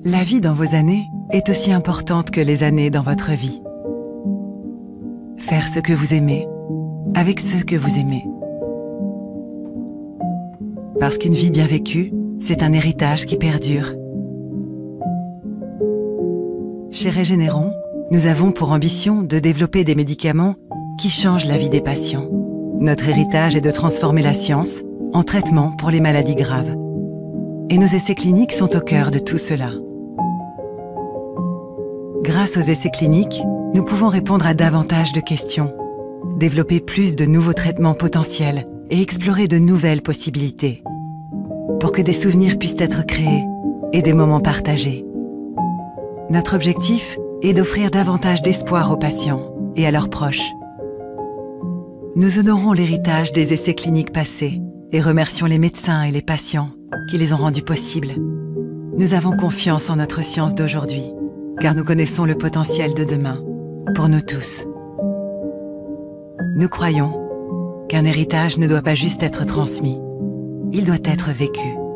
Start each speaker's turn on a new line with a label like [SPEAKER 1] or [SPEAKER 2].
[SPEAKER 1] La vie dans vos années est aussi importante que les années dans votre vie. Faire ce que vous aimez, avec ceux que vous aimez. Parce qu'une vie bien vécue, c'est un héritage qui perdure. Chez Régénéron, nous avons pour ambition de développer des médicaments qui changent la vie des patients. Notre héritage est de transformer la science en traitement pour les maladies graves. Et nos essais cliniques sont au cœur de tout cela. Grâce aux essais cliniques, nous pouvons répondre à davantage de questions, développer plus de nouveaux traitements potentiels et explorer de nouvelles possibilités, pour que des souvenirs puissent être créés et des moments partagés. Notre objectif est d'offrir davantage d'espoir aux patients et à leurs proches. Nous honorons l'héritage des essais cliniques passés et remercions les médecins et les patients qui les ont rendus possibles. Nous avons confiance en notre science d'aujourd'hui, car nous connaissons le potentiel de demain, pour nous tous. Nous croyons qu'un héritage ne doit pas juste être transmis, il doit être vécu.